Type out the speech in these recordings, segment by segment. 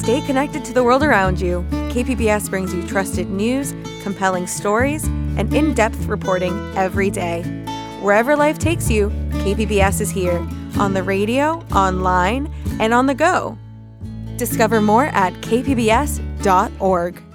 Stay connected to the world around you. KPBS brings you trusted news, compelling stories, and in-depth reporting every day. Wherever life takes you, KPBS is here, on the radio, online, and on the go. Discover more at kpbs.org.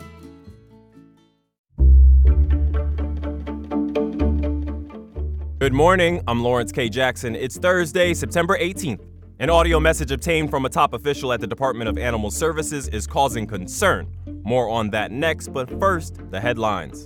Good morning, I'm Lawrence K. Jackson. It's Thursday, September 18th. An audio message obtained from a top official at the Department of Animal Services is causing concern. More on that next, but first, the headlines.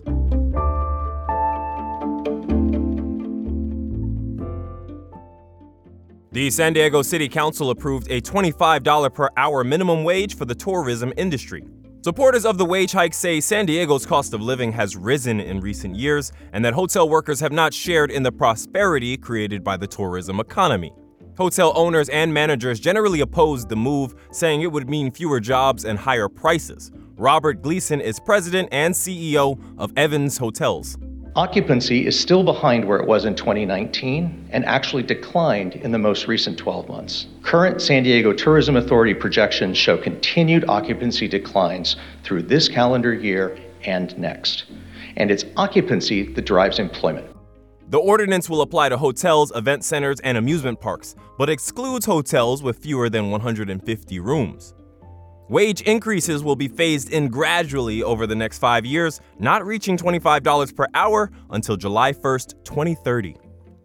The San Diego City Council approved a $25 per hour minimum wage for the tourism industry. Supporters of the wage hike say San Diego's cost of living has risen in recent years and that hotel workers have not shared in the prosperity created by the tourism economy. Hotel owners and managers generally opposed the move, saying it would mean fewer jobs and higher prices. Robert Gleason is president and CEO of Evans Hotels. Occupancy is still behind where it was in 2019 and actually declined in the most recent 12 months. Current San Diego Tourism Authority projections show continued occupancy declines through this calendar year and next. And it's occupancy that drives employment. The ordinance will apply to hotels, event centers, and amusement parks, but excludes hotels with fewer than 150 rooms. Wage increases will be phased in gradually over the next 5 years, not reaching $25 per hour until July 1st, 2030.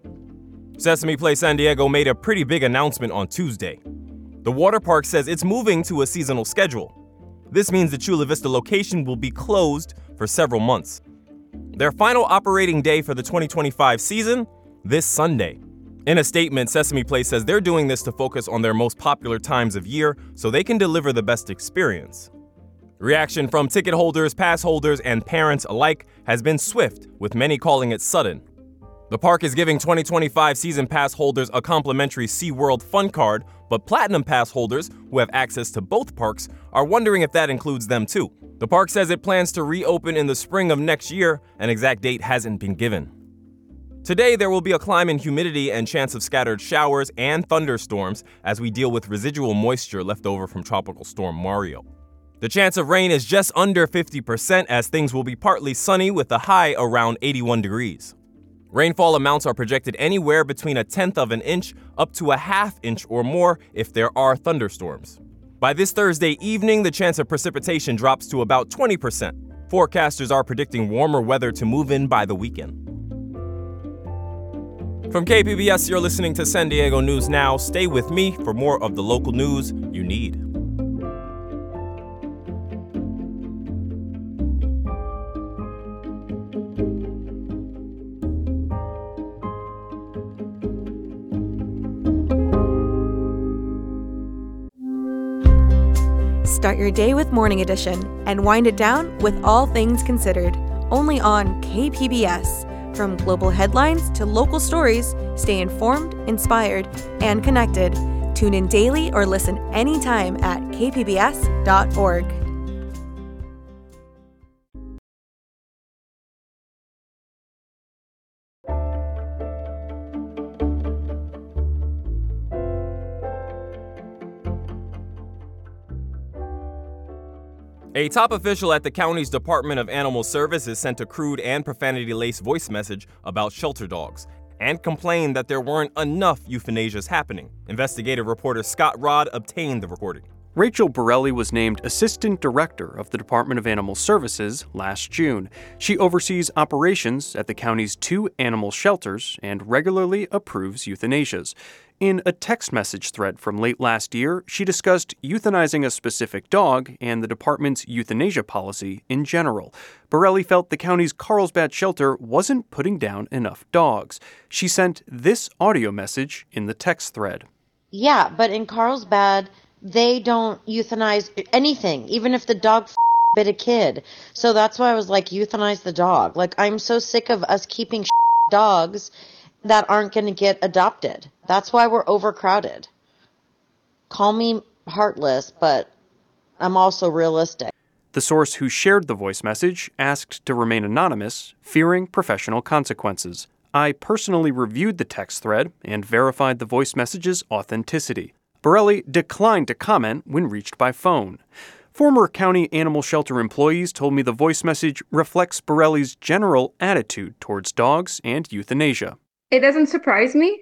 Sesame Place San Diego made a pretty big announcement on Tuesday. The water park says it's moving to a seasonal schedule. This means the Chula Vista location will be closed for several months. Their final operating day for the 2025 season, this Sunday. In a statement, Sesame Place says they're doing this to focus on their most popular times of year so they can deliver the best experience. Reaction from ticket holders, pass holders, and parents alike has been swift, with many calling it sudden. The park is giving 2025 season pass holders a complimentary SeaWorld Fun Card, but Platinum Pass holders, who have access to both parks, are wondering if that includes them too. The park says it plans to reopen in the spring of next year. An exact date hasn't been given. Today, there will be a climb in humidity and chance of scattered showers and thunderstorms as we deal with residual moisture left over from Tropical Storm Mario. The chance of rain is just under 50% as things will be partly sunny with a high around 81 degrees. Rainfall amounts are projected anywhere between 1/10 of an inch up to 1/2 inch or more if there are thunderstorms. By this Thursday evening, the chance of precipitation drops to about 20%. Forecasters are predicting warmer weather to move in by the weekend. From KPBS, you're listening to San Diego News Now. Stay with me for more of the local news you need. Start your day with Morning Edition and wind it down with All Things Considered, only on KPBS. From global headlines to local stories, stay informed, inspired, and connected. Tune in daily or listen anytime at kpbs.org. A top official at the county's Department of Animal Services sent a crude and profanity-laced voice message about shelter dogs and complained that there weren't enough euthanasias happening. Investigative reporter Scott Rodd obtained the recording. Rachel Borelli was named Assistant Director of the Department of Animal Services last June. She oversees operations at the county's 2 animal shelters and regularly approves euthanasias. In a text message thread from late last year, she discussed euthanizing a specific dog and the department's euthanasia policy in general. Borelli felt the county's Carlsbad shelter wasn't putting down enough dogs. She sent this audio message in the text thread. Yeah, but in Carlsbad, they don't euthanize anything, even if the dog bit a kid. So that's why I was like, euthanize the dog. Like, I'm so sick of us keeping dogs that aren't going to get adopted. That's why we're overcrowded. Call me heartless, but I'm also realistic. The source who shared the voice message asked to remain anonymous, fearing professional consequences. I personally reviewed the text thread and verified the voice message's authenticity. Borelli declined to comment when reached by phone. Former county animal shelter employees told me the voice message reflects Borelli's general attitude towards dogs and euthanasia. It doesn't surprise me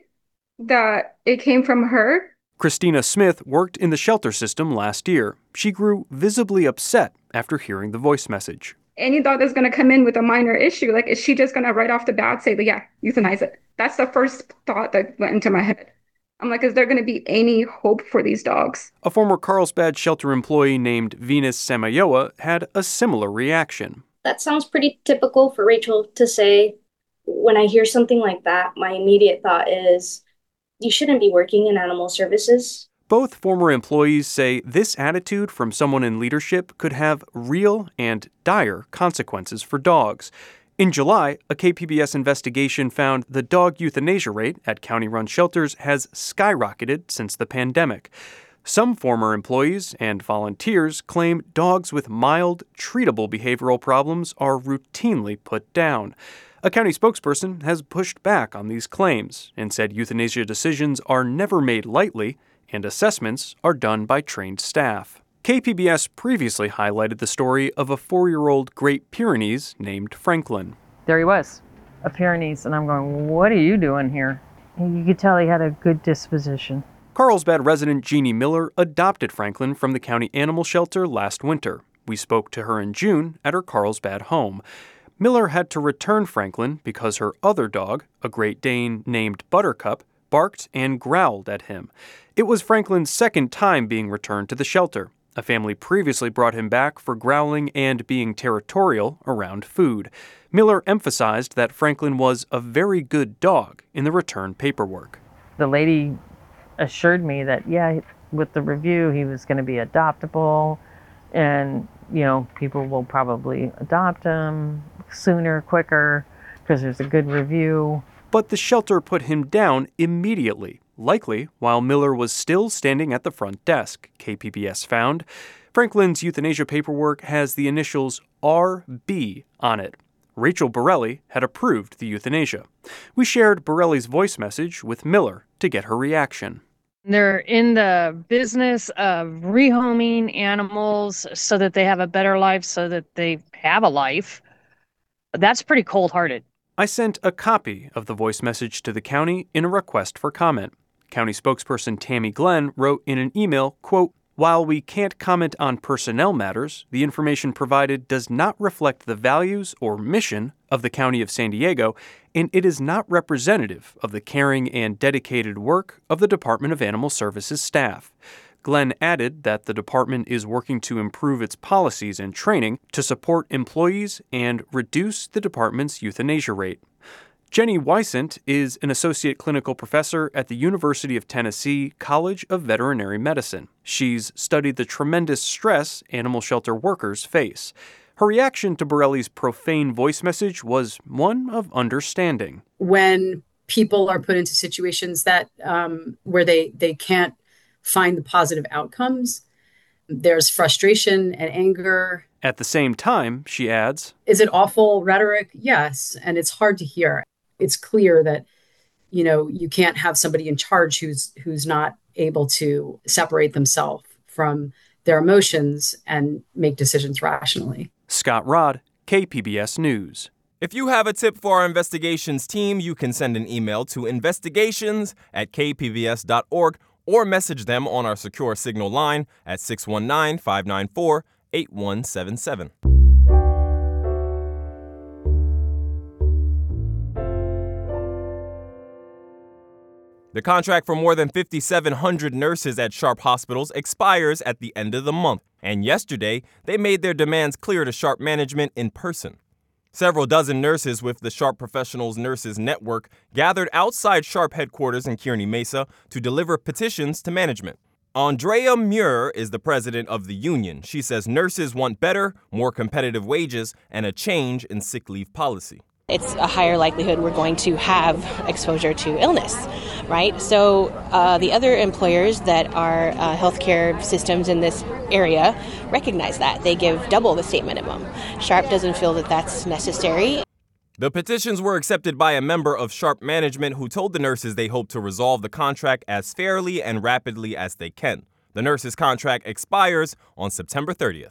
that it came from her. Christina Smith worked in the shelter system last year. She grew visibly upset after hearing the voice message. Any dog that's going to come in with a minor issue, like, is she just going to right off the bat say, yeah, euthanize it? That's the first thought that went into my head. I'm like, is there going to be any hope for these dogs? A former Carlsbad shelter employee named Venus Samayoa had a similar reaction. That sounds pretty typical for Rachel to say. When I hear something like that, my immediate thought is, you shouldn't be working in animal services. Both former employees say this attitude from someone in leadership could have real and dire consequences for dogs. In July, a KPBS investigation found the dog euthanasia rate at county-run shelters has skyrocketed since the pandemic. Some former employees and volunteers claim dogs with mild, treatable behavioral problems are routinely put down. A county spokesperson has pushed back on these claims and said euthanasia decisions are never made lightly and assessments are done by trained staff. KPBS previously highlighted the story of a 4-year-old Great Pyrenees named Franklin. There he was, a Pyrenees, and I'm going, what are you doing here? And you could tell he had a good disposition. Carlsbad resident Jeannie Miller adopted Franklin from the county animal shelter last winter. We spoke to her in June at her Carlsbad home. Miller had to return Franklin because her other dog, a Great Dane named Buttercup, barked and growled at him. It was Franklin's second time being returned to the shelter. A family previously brought him back for growling and being territorial around food. Miller emphasized that Franklin was a very good dog in the return paperwork. The lady assured me that, with the review, he was going to be adoptable, and, people will probably adopt him sooner, quicker, because there's a good review. But the shelter put him down immediately, likely while Miller was still standing at the front desk, KPBS found. Franklin's euthanasia paperwork has the initials RB on it. Rachel Borelli had approved the euthanasia. We shared Borelli's voice message with Miller to get her reaction. They're in the business of rehoming animals so that they have a better life, so that they have a life. That's pretty cold-hearted. I sent a copy of the voice message to the county in a request for comment. County spokesperson Tammy Glenn wrote in an email, quote, "While we can't comment on personnel matters, the information provided does not reflect the values or mission of the County of San Diego, and it is not representative of the caring and dedicated work of the Department of Animal Services staff." Glenn added that the department is working to improve its policies and training to support employees and reduce the department's euthanasia rate. Jenny Wysant is an associate clinical professor at the University of Tennessee College of Veterinary Medicine. She's studied the tremendous stress animal shelter workers face. Her reaction to Borelli's profane voice message was one of understanding. When people are put into situations that where they can't find the positive outcomes, there's frustration and anger. At the same time, she adds, is it awful rhetoric? Yes, and it's hard to hear. It's clear that, you can't have somebody in charge who's not able to separate themselves from their emotions and make decisions rationally. Scott Rodd, KPBS News. If you have a tip for our investigations team, you can send an email to investigations@kpbs.org or message them on our secure signal line at 619-594-8177. The contract for more than 5,700 nurses at Sharp hospitals expires at the end of the month, and yesterday they made their demands clear to Sharp management in person. Several dozen nurses with the Sharp Professionals Nurses Network gathered outside Sharp headquarters in Kearney Mesa to deliver petitions to management. Andrea Muir is the president of the union. She says nurses want better, more competitive wages and a change in sick leave policy. It's a higher likelihood we're going to have exposure to illness, right? So the other employers that are healthcare systems in this area recognize that. They give double the state minimum. Sharp doesn't feel that that's necessary. The petitions were accepted by a member of Sharp Management who told the nurses they hope to resolve the contract as fairly and rapidly as they can. The nurses' contract expires on September 30th.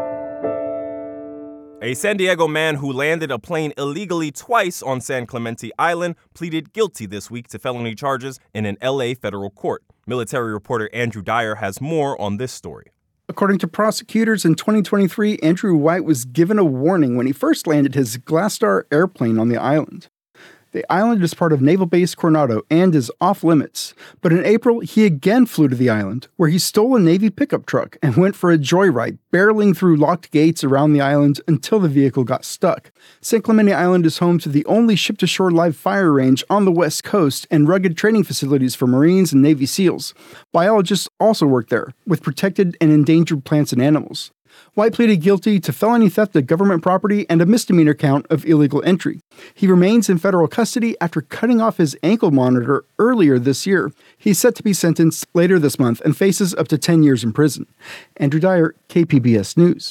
A San Diego man who landed a plane illegally twice on San Clemente Island pleaded guilty this week to felony charges in an LA federal court. Military reporter Andrew Dyer has more on this story. According to prosecutors, in 2023, Andrew White was given a warning when he first landed his Glasstar airplane on the island. The island is part of Naval Base Coronado and is off-limits. But in April, he again flew to the island, where he stole a Navy pickup truck and went for a joyride, barreling through locked gates around the island until the vehicle got stuck. San Clemente Island is home to the only ship-to-shore live fire range on the West Coast and rugged training facilities for Marines and Navy SEALs. Biologists also work there, with protected and endangered plants and animals. White pleaded guilty to felony theft of government property and a misdemeanor count of illegal entry. He remains in federal custody after cutting off his ankle monitor earlier this year. He's set to be sentenced later this month and faces up to 10 years in prison. Andrew Dyer, KPBS News.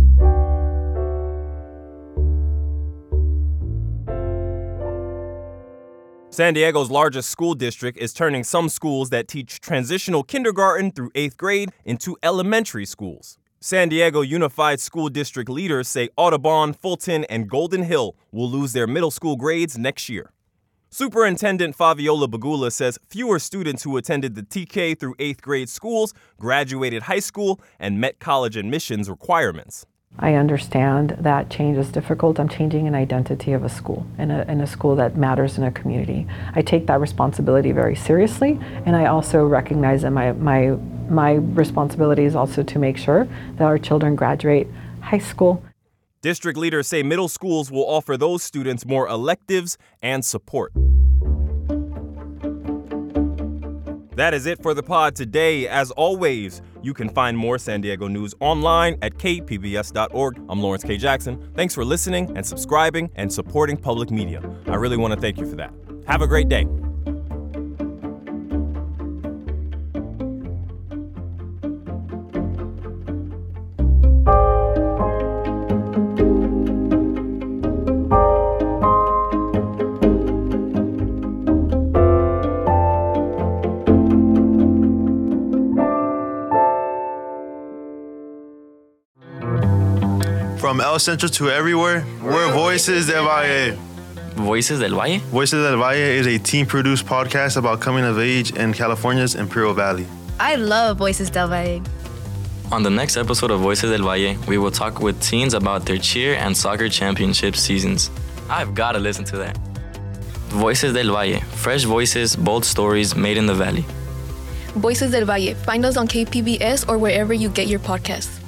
San Diego's largest school district is turning some schools that teach transitional kindergarten through 8th grade into elementary schools. San Diego Unified School District leaders say Audubon, Fulton, and Golden Hill will lose their middle school grades next year. Superintendent Fabiola Bagula says fewer students who attended the TK through 8th grade schools graduated high school and met college admissions requirements. I understand that change is difficult. I'm changing an identity of a school, in a school that matters in a community. I take that responsibility very seriously, and I also recognize that my responsibility is also to make sure that our children graduate high school. District leaders say middle schools will offer those students more electives and support. That is it for the pod today. As always, you can find more San Diego news online at kpbs.org. I'm Lawrence K. Jackson. Thanks for listening and subscribing and supporting public media. I really want to thank you for that. Have a great day. From El Centro to everywhere, we're Voices del Valle. Voices del Valle? Voices del Valle is a team-produced podcast about coming of age in California's Imperial Valley. I love Voices del Valle. On the next episode of Voices del Valle, we will talk with teens about their cheer and soccer championship seasons. I've got to listen to that. Voices del Valle, fresh voices, bold stories made in the valley. Voices del Valle. Find us on KPBS or wherever you get your podcasts.